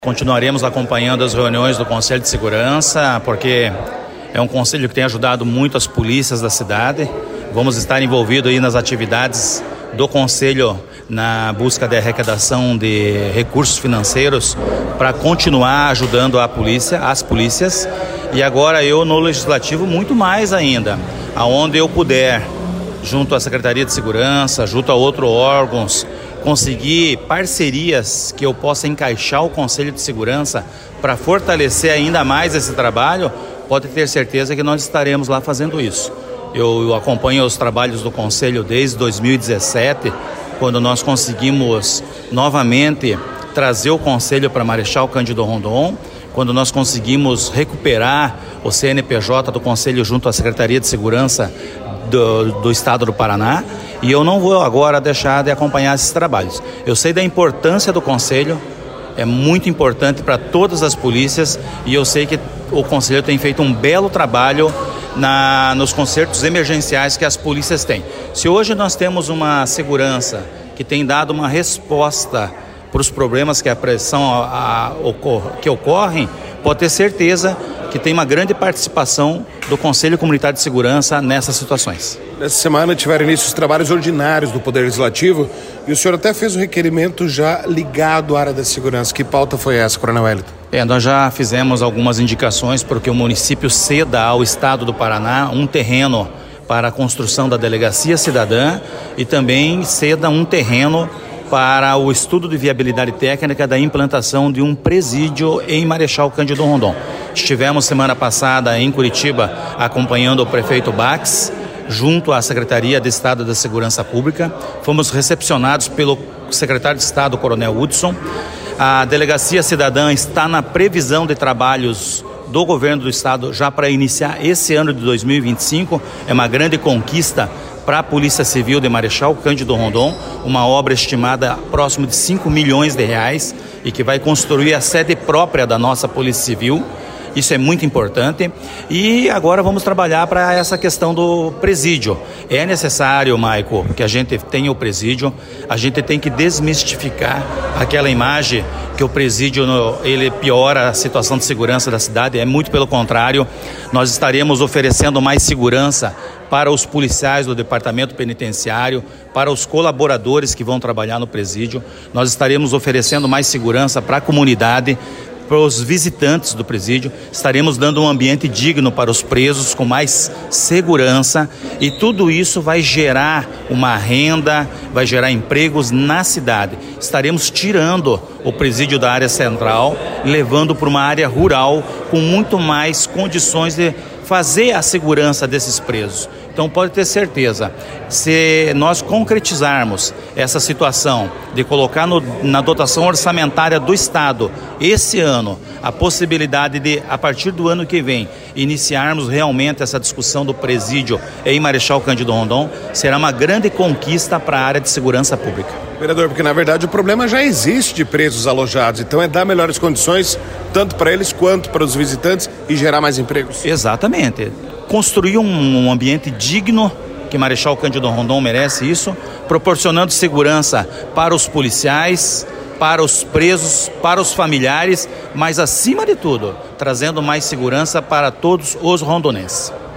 Continuaremos acompanhando as reuniões do Conselho de Segurança, porque é um conselho que tem ajudado muito as polícias da cidade. Vamos estar envolvidos aí nas atividades do Conselho na busca de arrecadação de recursos financeiros para continuar ajudando as polícias. E agora eu no Legislativo muito mais ainda, aonde eu puder, junto à Secretaria de Segurança, junto a outros órgãos, conseguir parcerias que eu possa encaixar o Conselho de Segurança para fortalecer ainda mais esse trabalho, pode ter certeza que nós estaremos lá fazendo isso. Eu acompanho os trabalhos do Conselho desde 2017, quando nós conseguimos novamente trazer o Conselho para Marechal Cândido Rondon, quando nós conseguimos recuperar o CNPJ do Conselho junto à Secretaria de Segurança do Estado do Paraná, e eu não vou agora deixar de acompanhar esses trabalhos. Eu sei da importância do Conselho, é muito importante para todas as polícias, e eu sei que o Conselho tem feito um belo trabalho nos concertos emergenciais que as polícias têm. Se hoje nós temos uma segurança que tem dado uma resposta para os problemas que que ocorrem, pode ter certeza que tem uma grande participação do Conselho Comunitário de Segurança nessas situações. Nessa semana tiveram início os trabalhos ordinários do Poder Legislativo e o senhor até fez um requerimento já ligado à área da segurança. Que pauta foi essa, Coronel Wellington? Nós já fizemos algumas indicações para que o município ceda ao Estado do Paraná um terreno para a construção da Delegacia Cidadã e também ceda um terreno para o estudo de viabilidade técnica da implantação de um presídio em Marechal Cândido Rondon. Estivemos semana passada em Curitiba acompanhando o prefeito Bax, junto à Secretaria de Estado da Segurança Pública. Fomos recepcionados pelo secretário de Estado, Coronel Hudson. A Delegacia Cidadã está na previsão de trabalhos do governo do Estado já para iniciar esse ano de 2025. É uma grande conquista para a Polícia Civil de Marechal Cândido Rondon, uma obra estimada próximo de 5 milhões de reais e que vai construir a sede própria da nossa Polícia Civil. Isso é muito importante. E agora vamos trabalhar para essa questão do presídio. É necessário, Maico, que a gente tenha o presídio. A gente tem que desmistificar aquela imagem que o presídio ele piora a situação de segurança da cidade. É muito pelo contrário. Nós estaremos oferecendo mais segurança para os policiais do departamento penitenciário, para os colaboradores que vão trabalhar no presídio. Nós estaremos oferecendo mais segurança para a comunidade, para os visitantes do presídio. Estaremos dando um ambiente digno para os presos, com mais segurança, e tudo isso vai gerar uma renda, vai gerar empregos na cidade. Estaremos tirando o presídio da área central, levando para uma área rural, com muito mais condições de fazer a segurança desses presos. Então pode ter certeza, se nós concretizarmos essa situação de colocar na dotação orçamentária do Estado esse ano a possibilidade de, a partir do ano que vem, iniciarmos realmente essa discussão do presídio em Marechal Cândido Rondon, será uma grande conquista para a área de segurança pública. Vereador, porque na verdade o problema já existe de presos alojados, então é dar melhores condições tanto para eles quanto para os visitantes e gerar mais empregos. Exatamente. Construir um ambiente digno, que Marechal Cândido Rondon merece isso, proporcionando segurança para os policiais, para os presos, para os familiares, mas acima de tudo, trazendo mais segurança para todos os rondonenses.